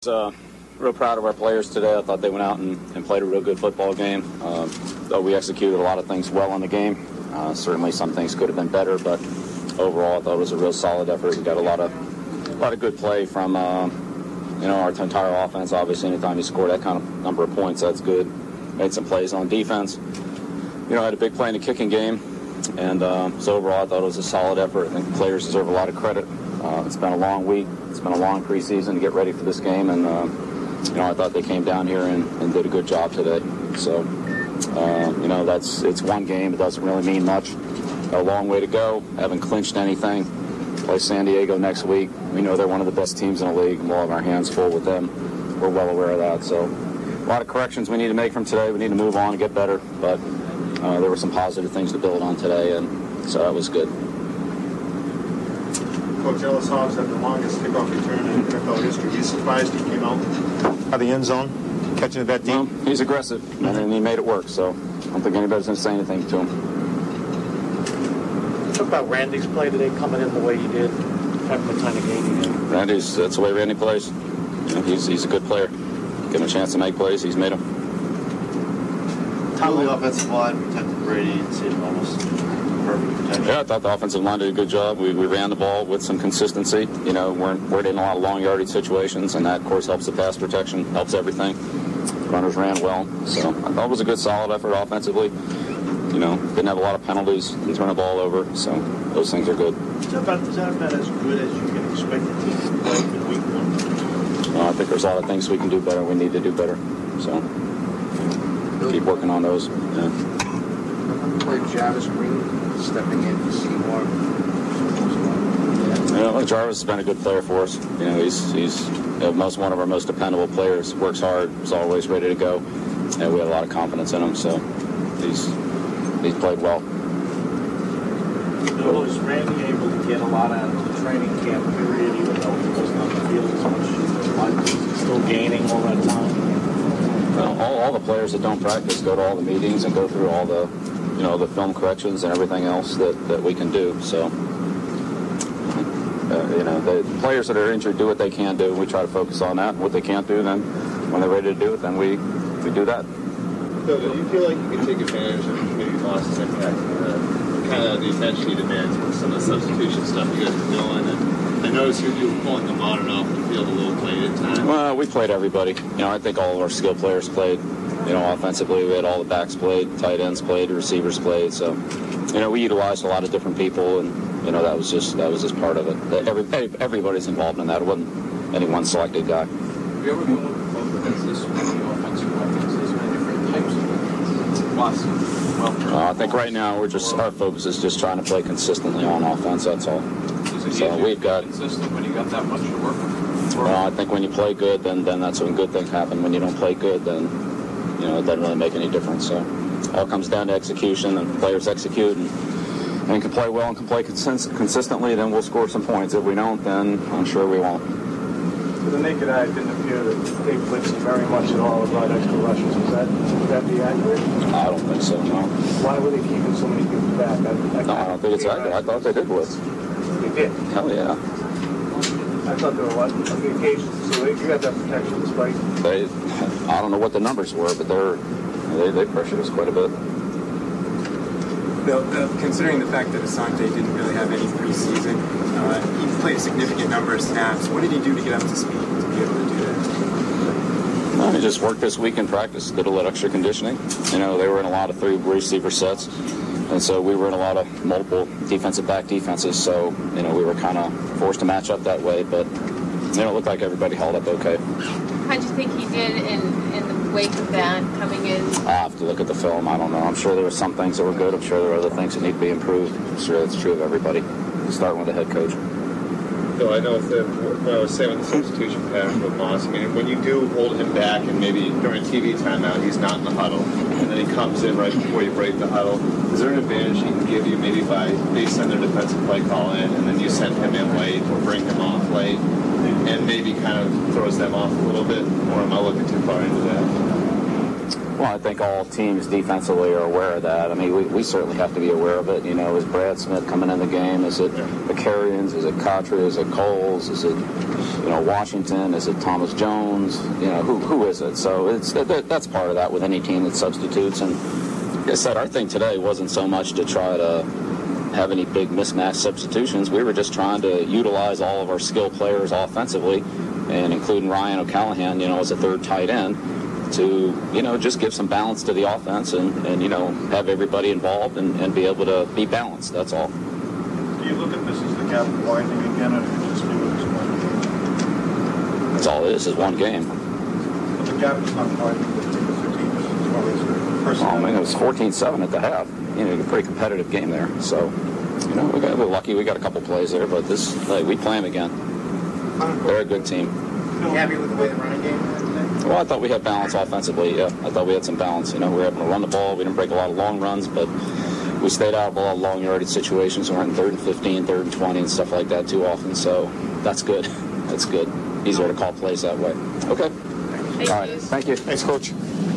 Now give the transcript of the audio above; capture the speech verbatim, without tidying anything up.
Uh, real proud of our players today. I thought they went out and, and played a real good football game. Uh, though we executed a lot of things well in the game. Uh, certainly some things could have been better, but overall I thought it was a real solid effort. We got a lot of a lot of good play from uh, you know our entire offense. Obviously, anytime you score that kind of number of points, that's good. Made some plays on defense. You know, had a big play in the kicking game, and uh, so overall I thought it was a solid effort. I think the players deserve a lot of credit. Uh, it's been a long week. It's been a long preseason to get ready for this game, and uh, you know I thought they came down here and, and did a good job today. So uh, you know that's it's one game. It doesn't really mean much. Got a long way to go. Haven't clinched anything. Play San Diego next week. We know they're one of the best teams in the league, and we'll have our hands full with them. We're well aware of that. So a lot of corrections we need to make from today. We need to move on and get better. But uh, there were some positive things to build on today, and so that was good. Coach Ellis Hobbs had the longest kickoff return in N F L history. Are you surprised he came out of the end zone, catching it that deep? Well, he's aggressive, and he made it work, so I don't think anybody's going to say anything to him. Talk about Randy's play today, coming in the way he did, having the kind of game he did. Randy's, that's the way Randy plays. You know, he's, he's a good player. Give him a chance to make plays, he's made them. How the offensive line protected Brady and seemed almost perfect protection? Yeah, I thought the offensive line did a good job. We, we ran the ball with some consistency. You know, weren't, weren't in a lot of long yardage situations, and that, of course, helps the pass protection, helps everything. Runners ran well. So I thought it was a good, solid effort offensively. You know, didn't have a lot of penalties, didn't turn the ball over, so those things are good. Is that about, is that about as good as you can expect the team to play in week one? Uh, I think there's a lot of things we can do better. We need to do better. So keep working on those. Yeah. Like Jarvis Green stepping in for Seymour. You know, Jarvis has been a good player for us. You know, he's he's you know, most one of our most dependable players. Works hard, is always ready to go, and we have a lot of confidence in him. So he's he's played well. Bill, was Randy able to get a lot out of the training camp period, even though he wasn't on the field as much? He's still gaining all that time. Well, all, all the players that don't practice go to all the meetings and go through all the, you know, the film corrections and everything else that, that we can do. So, uh, you know, the players that are injured do what they can do. We try to focus on that. What they can't do, then when they're ready to do it, then we, we do that. So do you feel like you can take advantage of maybe Moss's impact, uh, kind of the attention he demands with some of the substitution stuff you guys are doing? And I noticed you were pulling the modern off the field a little late at times. Well, we played everybody. You know, I think all of our skill players played. You know, offensively, we had all the backs played, tight ends played, receivers played. So, you know, we utilized a lot of different people, and you know, that was just that was just part of it. Every, everybody's involved in that. It wasn't any one selected guy. Have you ever been with this many offensive weapons, this many different types of weapons? Well, uh, I think right now we're just our focus is just trying to play consistently on offense. That's all. So we've got. Consistent when you got that much to work with. Well, I think when you play good, then then that's when good things happen. When you don't play good, then you know it doesn't really make any difference. So it all comes down to execution, and players execute and, and can play well and can play consist- consistently. Then we'll score some points. If we don't, then I'm sure we won't. To the naked eye, it didn't appear that they blitzed very much at all about extra rushes. Is that, would that be accurate? I don't think so, no. Why were they keeping so many people back? I, I No, I don't think it's accurate. I thought they did blitz. They did. Hell yeah. I thought there were what? On the occasions. So you had that protection despite. They, I don't know what the numbers were, but they're they, they pressured us quite a bit. Bill, uh, considering the fact that Asante didn't really have any preseason, uh, he played a significant number of snaps. What did he do to get up to speed to be able to do that? Well, he just worked this week in practice, did a little extra conditioning. You know, they were in a lot of three receiver sets, and so we were in a lot of multiple defensive back defenses. So, you know, we were kind of forced to match up that way, but, you know, it looked like everybody held up okay. How do you think he did in, in the wake of that coming in? I'll have to look at the film. I don't know. I'm sure there were some things that were good. I'm sure there were other things that need to be improved. I'm sure that's true of everybody. Starting with the head coach. So I know that what I was saying with the substitution pattern with Moss, I mean, when you do hold him back and maybe during T V timeout he's not in the huddle, and then he comes in right before you break the huddle, is there an advantage he can give you maybe by based on their defensive play call in, and then you send him in late or bring him off late, and maybe kind of throws them off a little bit, or am I looking too far into that? Well, I think all teams defensively are aware of that. I mean, we, we certainly have to be aware of it. You know, is Brad Smith coming in the game? Is it the Carrions? Is it Katra? Is it Coles? Is it, you know, Washington? Is it Thomas Jones? You know, who who is it? So it's that, that's part of that with any team that substitutes. And like I said, our thing today wasn't so much to try to have any big mismatch substitutions. We were just trying to utilize all of our skill players offensively, and including Ryan O'Callahan, you know, as a third tight end, to, you know, just give some balance to the offense and, and you know, have everybody involved and, and be able to be balanced. That's all. Do you look at this as the gap widening again, or do you just view it as one game? That's all it is, is one game. But the gap is not widening between the two teams as well as the personnel. Well, I mean, it was fourteen seven at the half. You know, a pretty competitive game there. So, you know, we got, we're lucky we got a couple plays there, but this, like, we play them again. They're a good team. You happy with the way the running game went today? Well, I thought we had balance offensively, yeah. I thought we had some balance. You know, we were able to run the ball. We didn't break a lot of long runs, but we stayed out of a lot of long yardage situations. We weren't in third and fifteen, third and twenty, and stuff like that too often. So that's good. That's good. Easier to call plays that way. Okay. Thank All right. you. Thank you. Thanks, Coach.